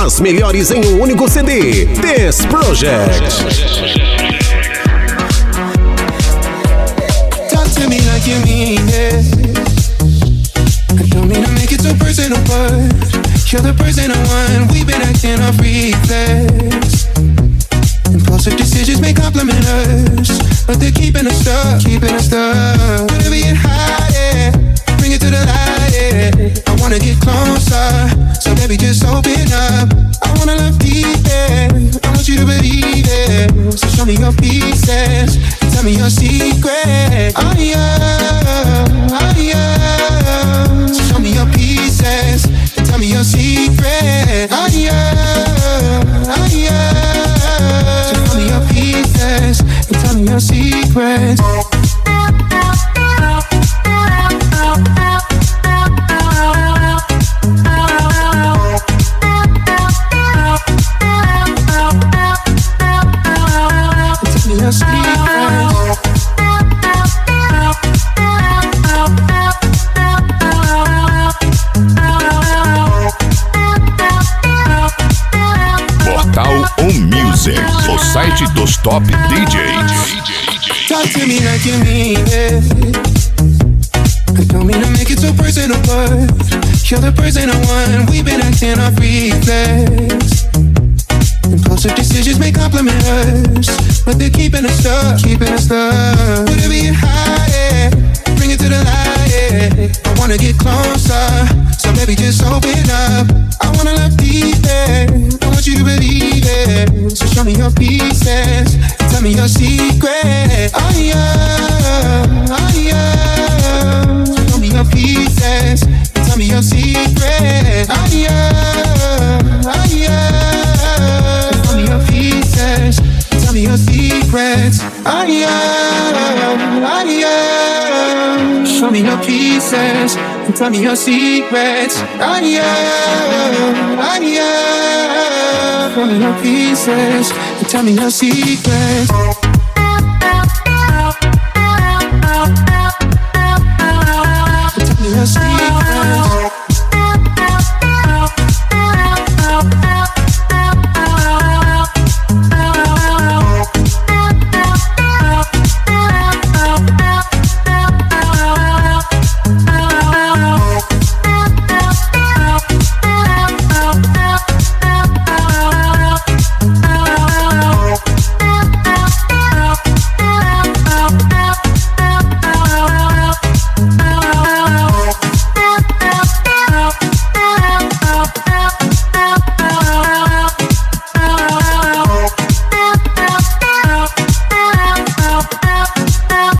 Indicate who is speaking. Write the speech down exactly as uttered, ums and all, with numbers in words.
Speaker 1: As melhores em um único C D. This Project.
Speaker 2: Talk to me like you mean it. I don't mean to make it so personal, but you're the person I want. We've been acting off reflex. Impulsive decisions may compliment us, but they're keeping us stuck, keeping us stuck. Whatever you hide it, bring it to the light, yeah. I wanna get closer, so baby just open up. I wanna love deep, yeah. I want you to believe it. So show me your pieces, and tell me your secret. Oh yeah, oh yeah. So show me your pieces, and tell me your secret. Oh yeah, oh yeah. So tell me your pieces, and tell me your secrets.
Speaker 3: Portal On Music, o site dos top D Js.
Speaker 2: Talk to me like you mean it. I don't mean to make it so personal, but you're the person I want. We've been acting off reflex. Impulsive decisions may compliment us, but they're keeping us stuck, keeping us stuck. Whatever you hide it, bring it to the light, yeah. I wanna get closer, so baby just open up. I wanna love deep, yeah. I want you to believe it. So show me your pieces, and tell me your secret. Oh yeah, oh yeah. So show me your pieces, and tell me your secret. Oh yeah, oh yeah. Tell me your pieces, tell me your secrets. Oh yeah, oh yeah. Show me your pieces and tell me your secrets. Oh yeah, oh yeah. Show me your pieces and tell me your secrets. Tell me your secrets.